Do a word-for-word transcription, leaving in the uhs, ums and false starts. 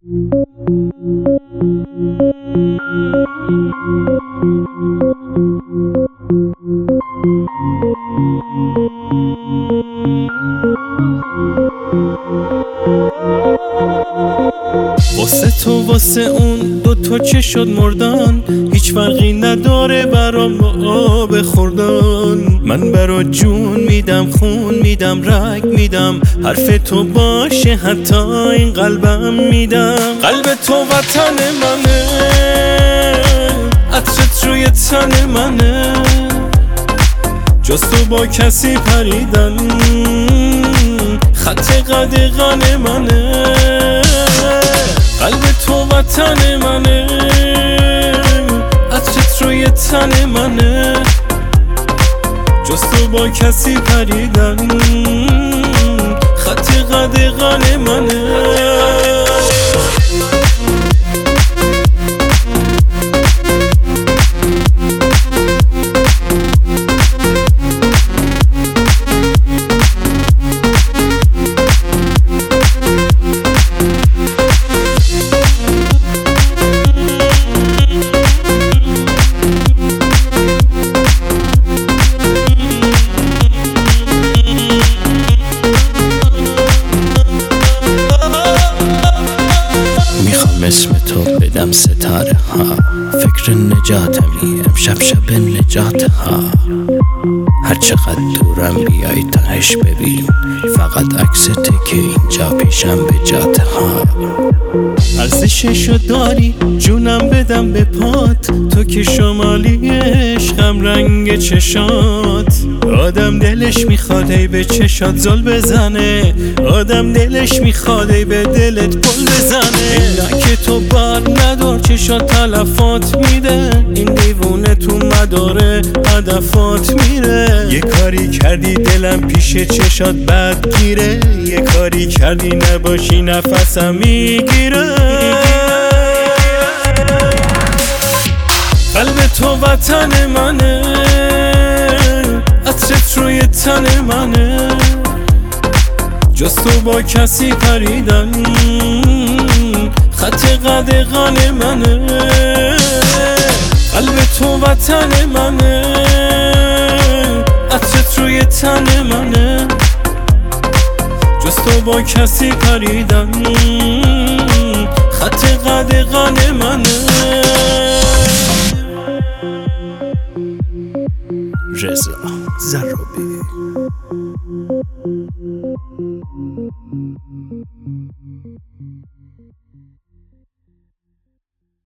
واسه تو واسه اون دو تا چه شد مردن، هیچ فرقی نداره برام با آب خوردن. من برا جون میدم، خون میدم، رگ میدم، حرف تو باشه حتی این قلبم میدم. قلب تو وطن منه، عطرت روی تن منه، جز تو با کسی پریدن خط قدغن منه. قلب تو وطن منه، عطرت روی تن منه، جز تو با کسی پریدن خط قدغن منه. اسم تو بدم ستاره ها، فکر نجاتمی امشب شب نجات ها. هر چقدر دورم بیای تهش ببین، فقط عکسته که اینجا پیشم به جات ها. ارزششو داری جونم بدم به پات، تو که شمالی عشقم رنگ چشات. آدم دلش میخواد ای به چشات زل بزنه، آدم دلش میخواد ای به دلت پل بزنه. اینا که تو بر ندار چشات تلفات میده، این دیوونه تو مداره هدفات میره. یه کاری کردی دلم پیش چشات بد گیره، یه کاری کردی نباشی نفسم میگیره. قلب تو وطن منه، عطرت روی تن منه، جز تو با کسی پریدن خط قدغن منه. قلب تو وطن منه، عطرت روی تن منه، جز تو با کسی پریدن خط قدغن منه.